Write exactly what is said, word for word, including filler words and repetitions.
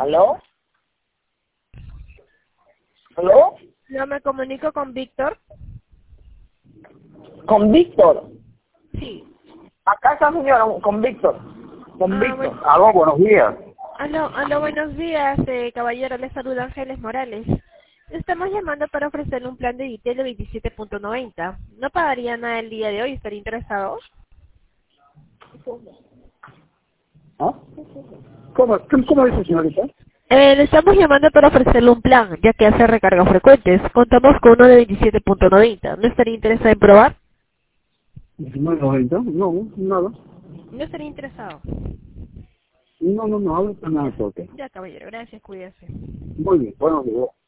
¿Aló? ¿Aló? Yo me comunico con Víctor. ¿Con Víctor? Sí. Acá está señora, con Víctor. Con Ah, Víctor. bueno. Aló, buenos días. Aló, aló, buenos días, eh, caballero. Le saluda Ángeles Morales. Estamos llamando para ofrecerle un plan de Vitel de veintisiete punto noventa. No pagaría nada el día de hoy. ¿Estaría interesado? ¿Ah? ¿Cómo, cómo, cómo dice, señorita? Eh, le estamos llamando para ofrecerle un plan, ya que hace recargas frecuentes. Contamos con uno de veintisiete punto noventa. ¿No estaría interesado en probar? diecinueve noventa. No, nada. ¿No estaría interesado? No, no, no, hablo con nada, ok. Ya, caballero. Gracias. Cuídese. Muy bien, buenos días.